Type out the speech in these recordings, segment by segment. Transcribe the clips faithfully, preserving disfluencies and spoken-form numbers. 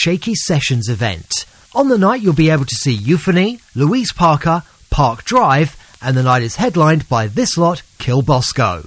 Shaky Sessions event. On the night, you'll be able to see Euphony, Louise Parker, Park Drive, and the night is headlined by this lot, Kill Bosco.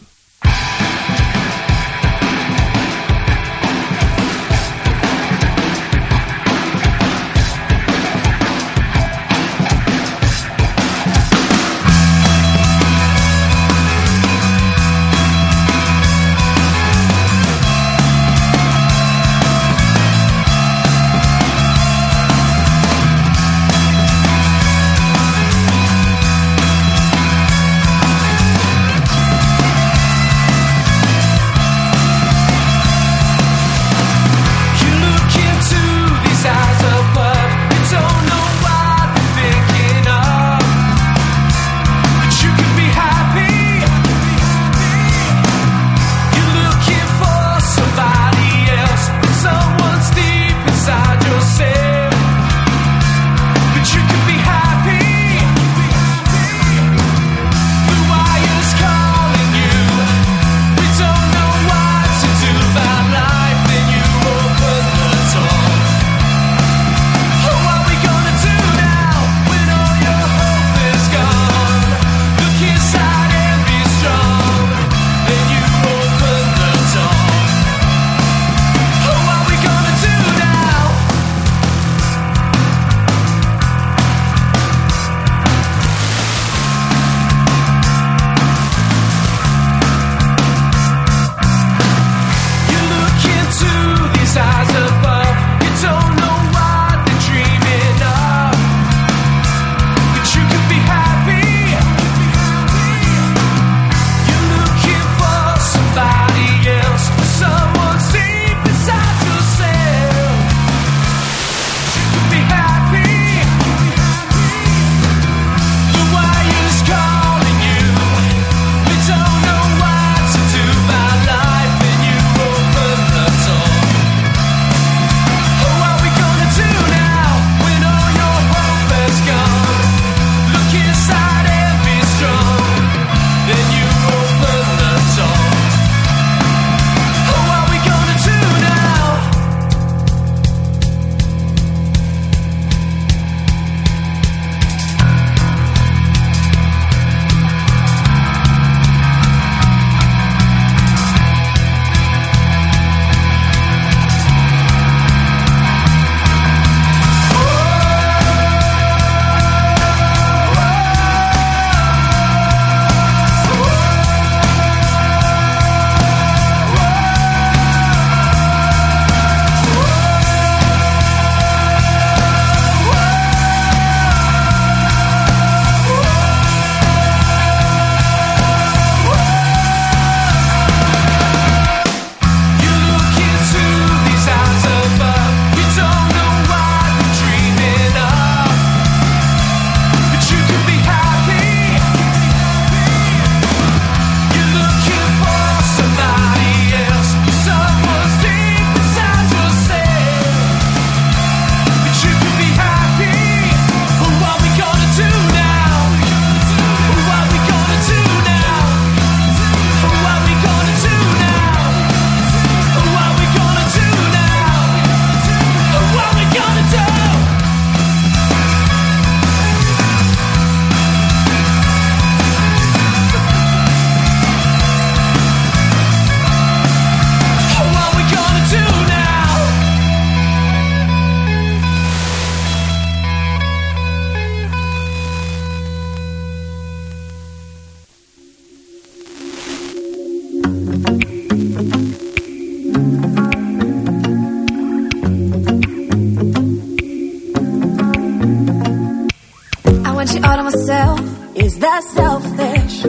Is that selfish?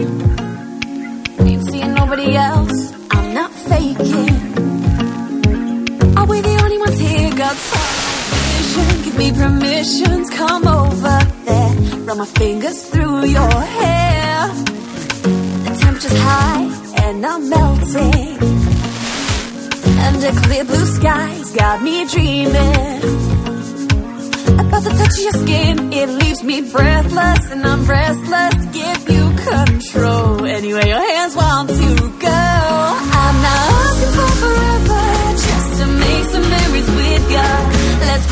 Ain't seeing nobody else, I'm not faking. Are we the only ones here? Got vision, give me permission to come over there. Run my fingers through your hair. The temperature's high and I'm melting, and the clear blue skies got me dreaming about the touch of your skin. It leaves me breathless, and I'm restless to give you control. Anywhere your hands want to go. I'm not asking for forever, just to make some memories with you. Let's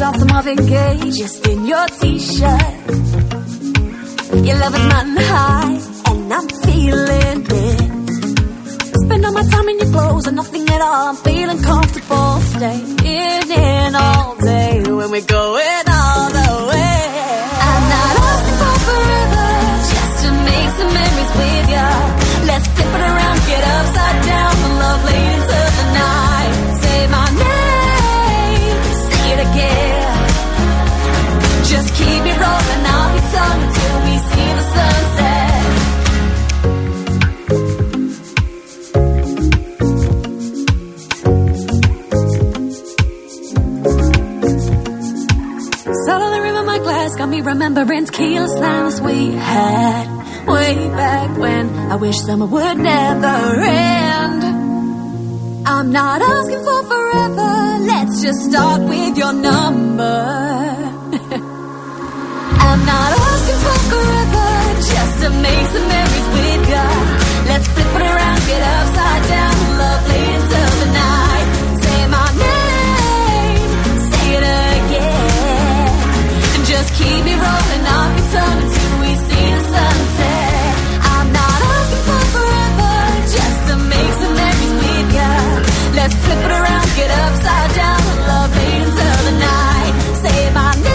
started off the Marvin Gaye, just in your t-shirt. Your love is mountain high, and I'm feeling it. Spend all my time in your clothes and nothing at all. I'm feeling comfortable, staying in all day when we're going all the way. I'm not asking for forever, just to make some memories with ya. Let's flip it around, get upside down, the love late into the night. Say my name, say it again. Just keep it rolling off your tongue until we see the sunset. Salt on the rim of my glass got me remembering tequila slams we had way back when. I wish summer would never end. I'm not asking for forever, let's just start with your number. I'm not asking for forever, just to make some memories with ya. Let's flip it around, get upside down, love late into the night. Say my name, say it again, and just keep me rolling off your tongue until we see the sunset. I'm not asking for forever, just to make some memories with ya. Let's flip it around, get upside down, love late into the night. Say my name,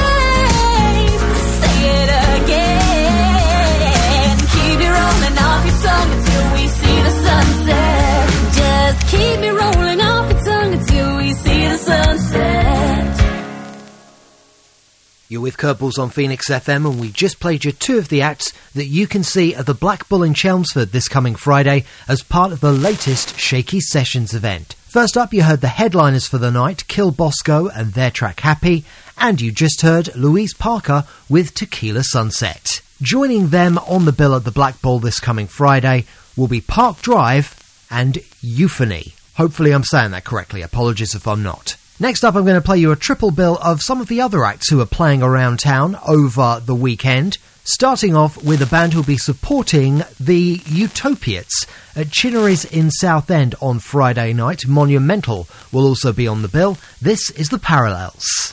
until we see the sunset. Just keep me rolling off your tongue until we see the sunset. You're with Curveballs on Phoenix F M, and we just played you two of the acts that you can see at the Black Bull in Chelmsford this coming Friday as part of the latest Shaky Sessions event. First up, you heard the headliners for the night, Kill Bosco and their track Happy, and you just heard Louise Parker with Tequila Sunset. Joining them on the bill at the Black Bull this coming Friday will be Park Drive and Euphony. Hopefully I'm saying that correctly, apologies if I'm not. Next up, I'm going to play you a triple bill of some of the other acts who are playing around town over the weekend, starting off with a band who'll be supporting the Utopiates at Chinnery's in Southend on Friday night. Monumental will also be on the bill. This is The Parallels.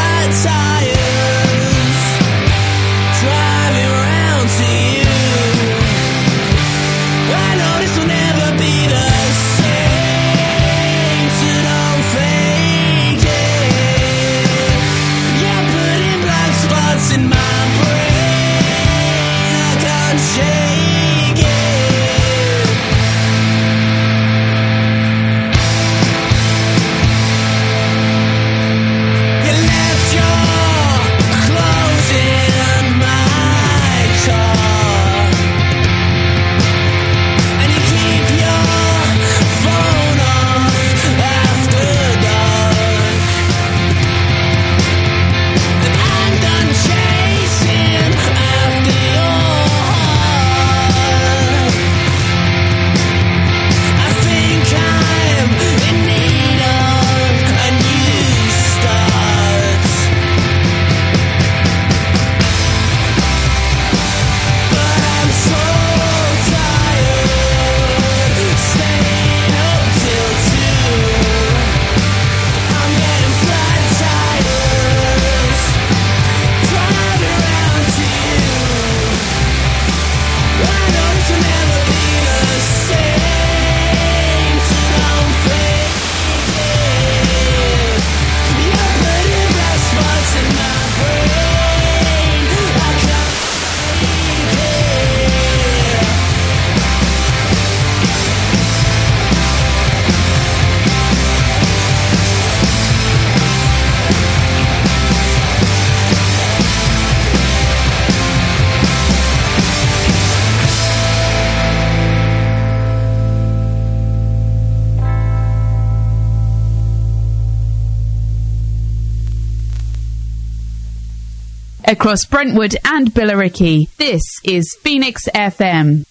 Driving round to you. across Brentwood and Billericay. This is Phoenix F M.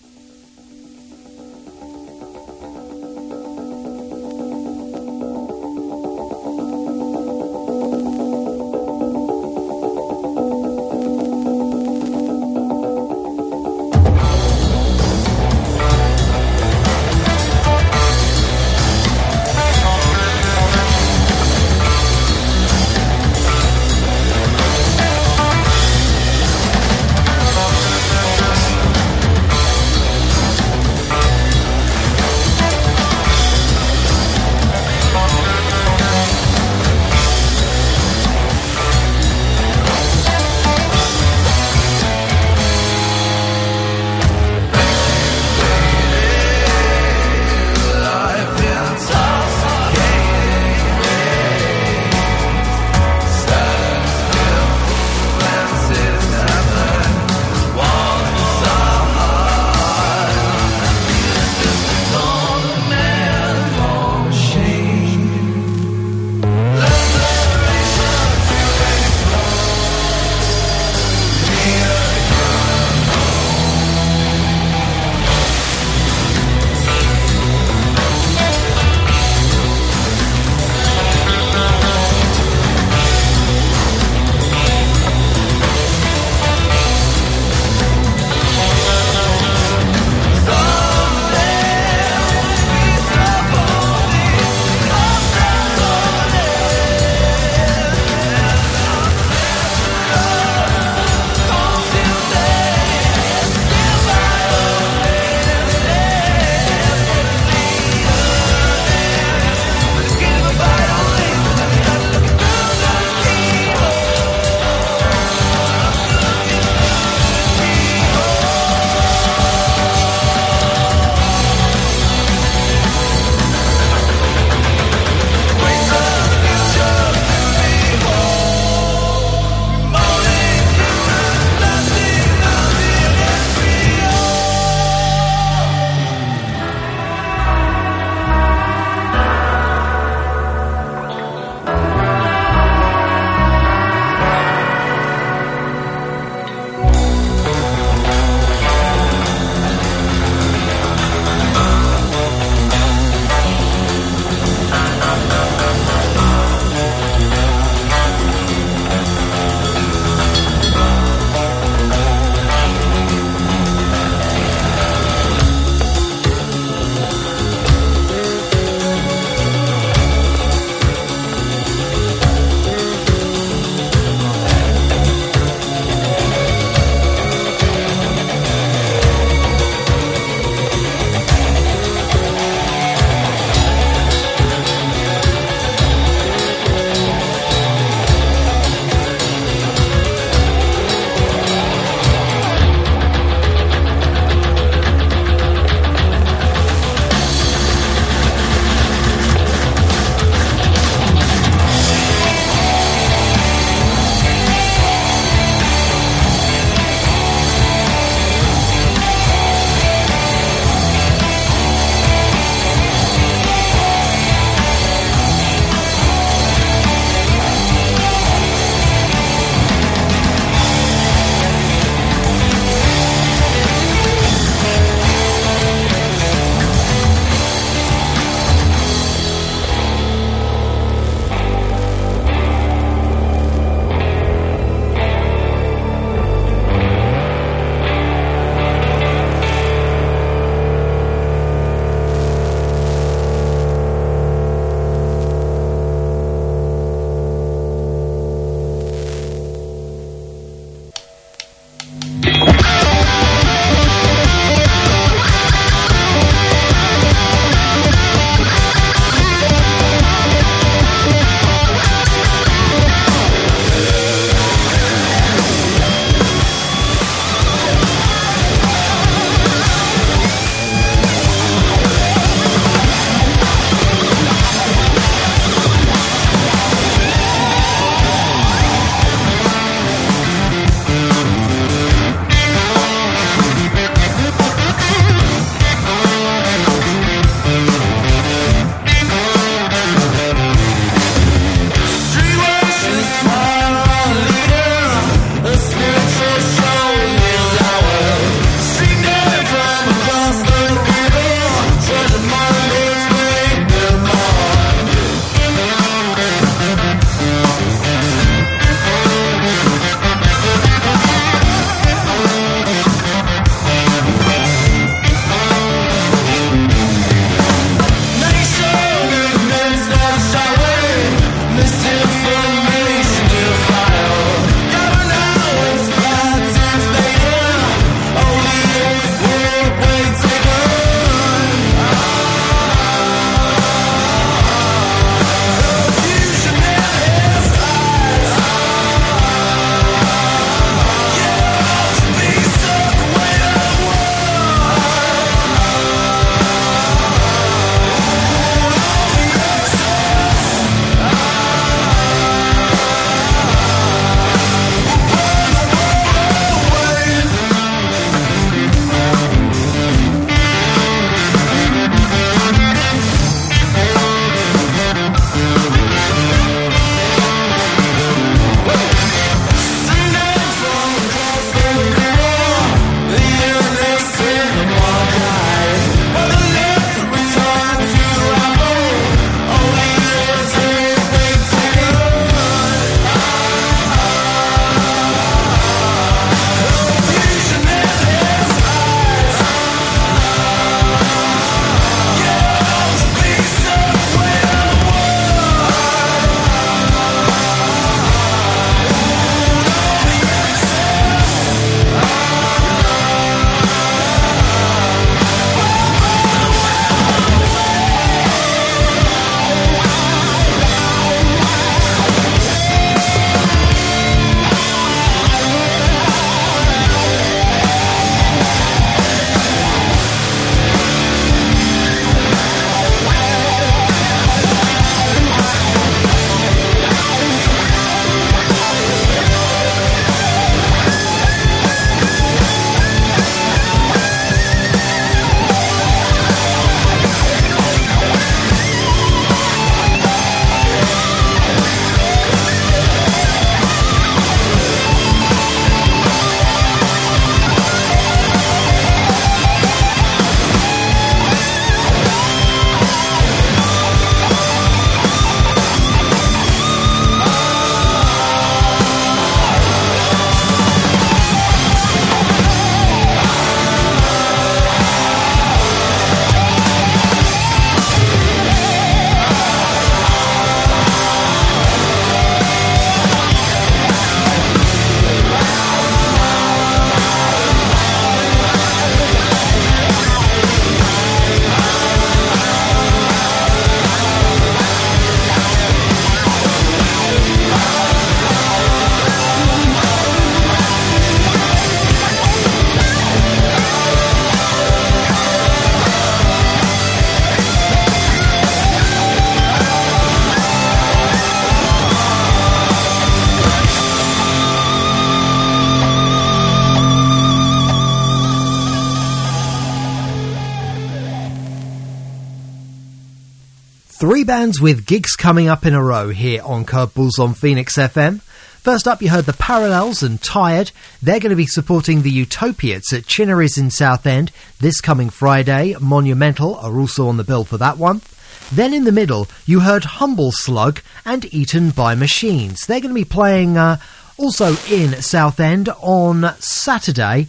Three bands with gigs coming up in a row here on Curveballs on Phoenix F M. First up, you heard the Parallels and Tired. They're going to be supporting the Utopiates at Chinnery's in Southend this coming Friday. Monumental are also on the bill for that one. Then in the middle, you heard Humble Slug and Eaten by Machines. They're going to be playing uh, also in Southend on Saturday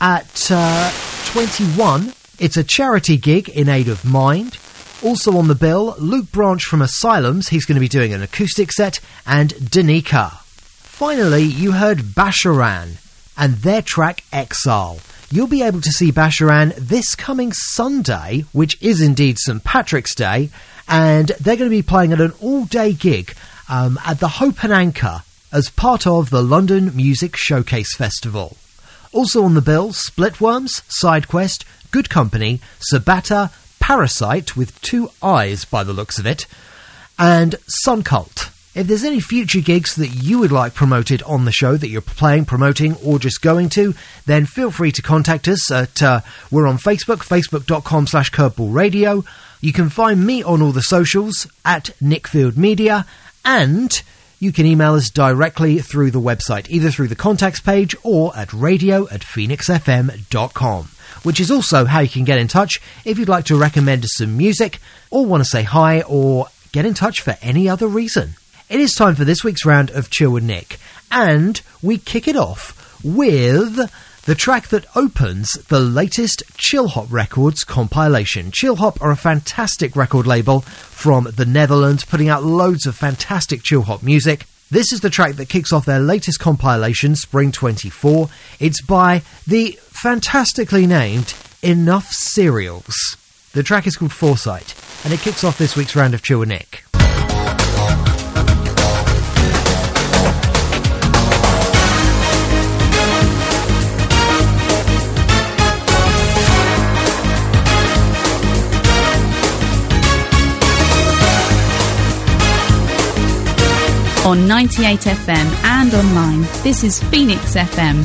at uh, twenty-one. It's a charity gig in aid of Mind. Also on the bill, Luke Branch from Asylums. He's going to be doing an acoustic set, and Danica. Finally, you heard Basharan and their track Exile. You'll be able to see Basharan this coming Sunday, which is indeed Saint Patrick's Day, and they're going to be playing at an all-day gig um, at the Hope and Anchor as part of the London Music Showcase Festival. Also on the bill, Splitworms, SideQuest, Good Company, Sabata, Parasite, with two eyes by the looks of it, and Suncult. If there's any future gigs that you would like promoted on the show that you're playing, promoting, or just going to, then feel free to contact us at, uh, we're on Facebook, facebook.com slash curveball radio. You can find me on all the socials at Nickfield Media, and you can email us directly through the website, either through the contacts page or at radio at phoenix f m dot com. Which is also how you can get in touch if you'd like to recommend us some music, or want to say hi, or get in touch for any other reason. It is time for this week's round of Chill with Nick, and we kick it off with the track that opens the latest Chill Hop Records compilation. Chill Hop are a fantastic record label from the Netherlands, putting out loads of fantastic chill hop music. This is the track that kicks off their latest compilation, Spring twenty-four. It's by the fantastically named Enough Cereals. The track is called Foresight, and it kicks off this week's round of Chill with Nick. On ninety-eight F M and online, this is Phoenix F M.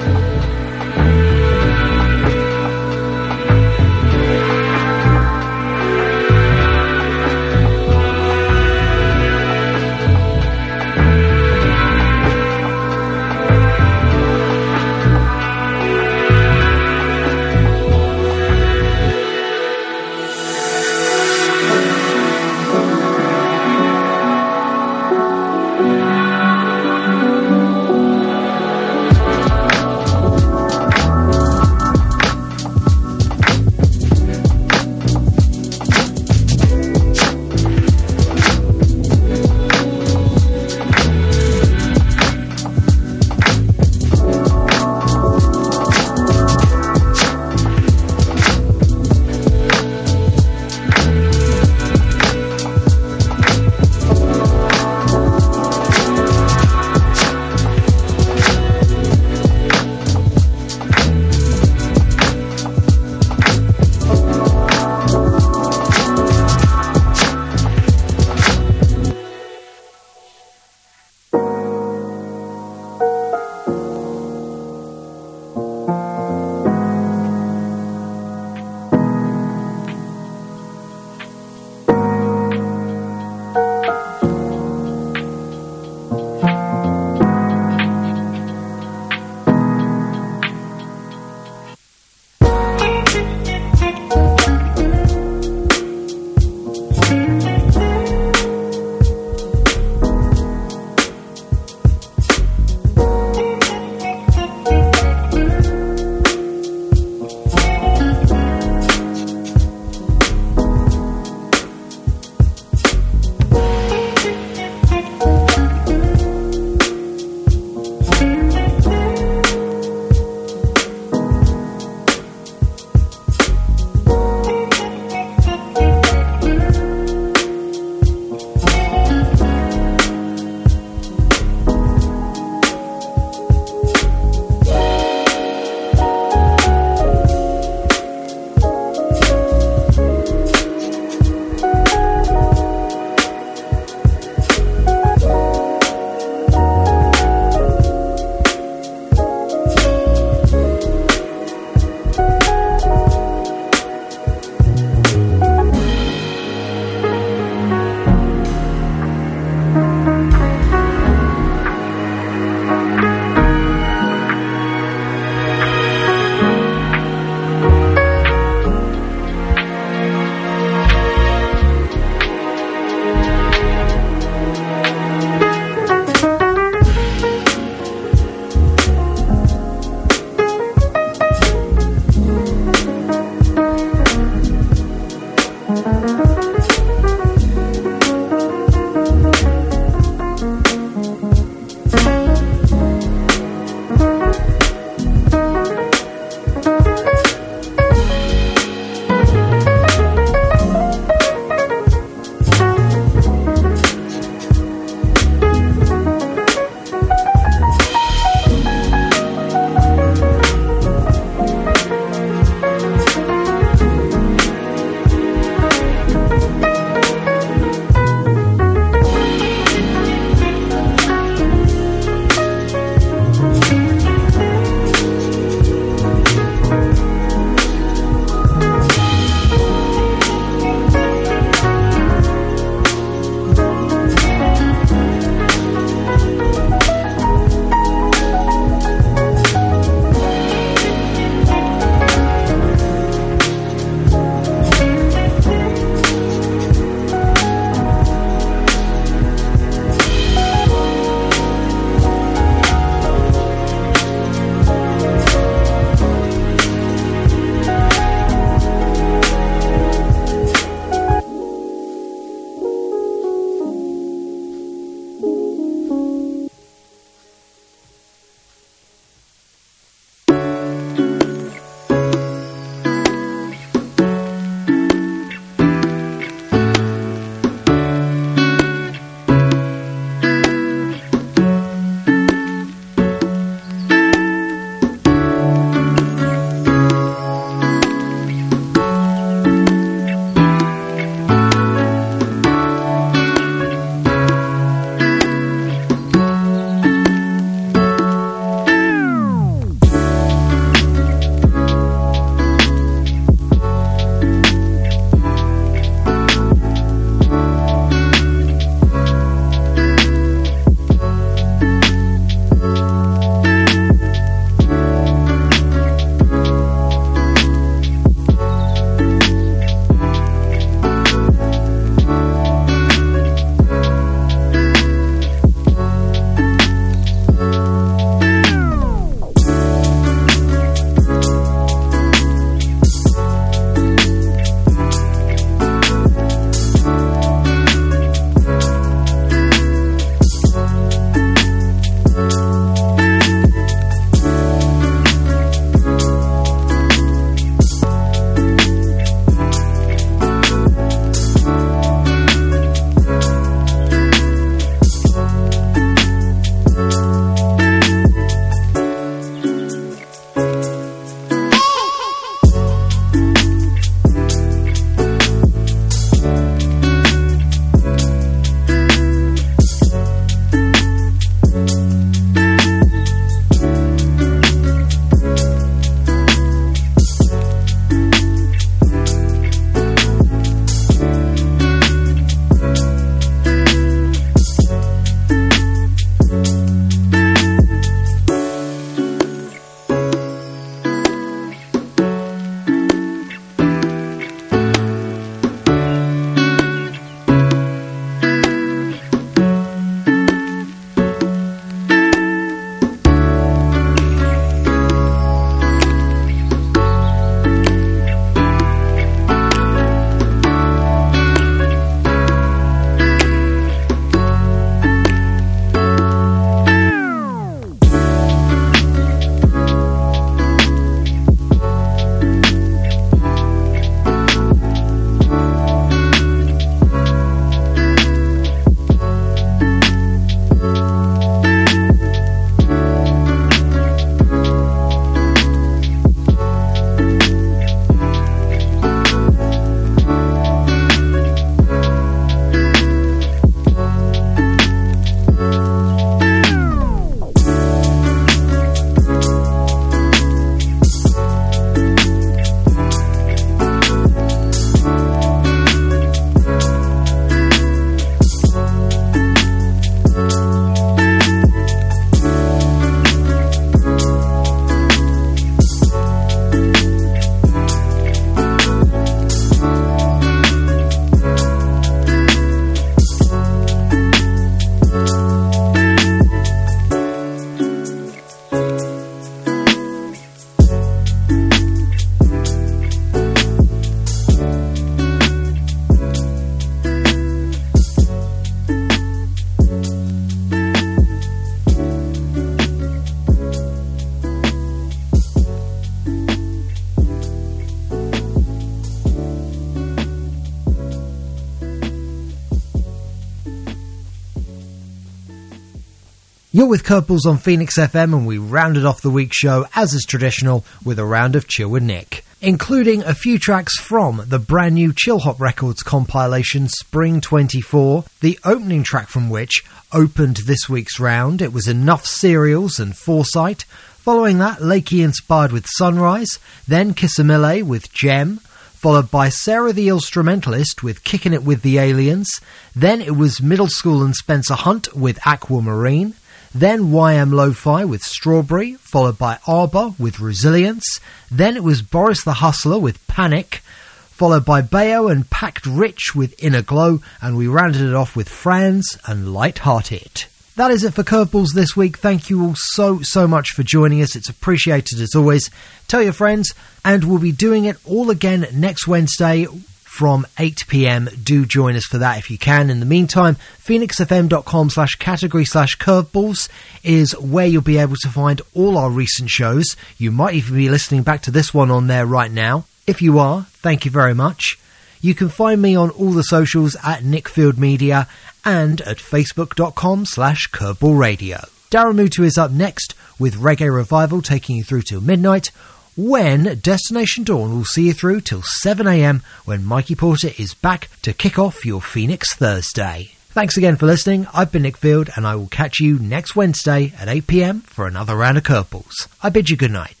You're with Curveballs on Phoenix F M, and we rounded off the week's show, as is traditional, with a round of Chill with Nick, including a few tracks from the brand new Chill Hop Records compilation Spring twenty-four, the opening track from which opened this week's round. It was Enough Cereals and Foresight. Following that, Lakey inspired with Sunrise, then Kissamile with Gem, followed by Sarah the Instrumentalist with Kicking It With the Aliens. Then it was Middle School and Spencer Hunt with Aquamarine. Then Y M Lo-Fi with Strawberry, followed by Arbor with Resilience. Then it was Boris the Hustler with Panic, followed by Bayo and Packed Rich with Inner Glow, and we rounded it off with Franz and Lighthearted. That is it for Curveballs this week. Thank you all so, so much for joining us. It's appreciated as always. Tell your friends, and we'll be doing it all again next Wednesday from eight p.m. Do join us for that if you can. In the meantime, phoenixfm.com slash category slash curveballs is where you'll be able to find all our recent shows. You might even be listening back to this one on there right now. If you are, thank you very much. You can find me on all the socials at Nickfield Media and at facebook.com slash curveball radio. Daramutu is up next with Reggae Revival taking you through till midnight, when Destination Dawn will see you through till seven a.m. when Mikey Porter is back to kick off your Phoenix Thursday. Thanks again for listening. I've been Nick Field, and I will catch you next Wednesday at eight p.m. for another round of Curveballs. I bid you good night.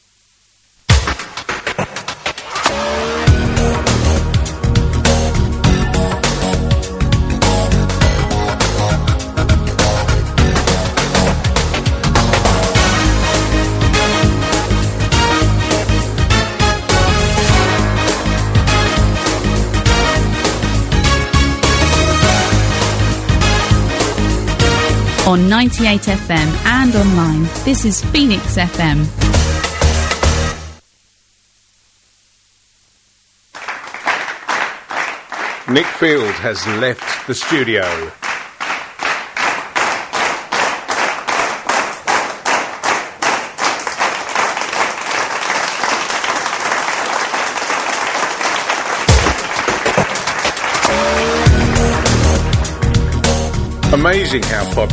On ninety-eight F M and online, this is Phoenix F M. Nick Field has left the studio. Amazing how popular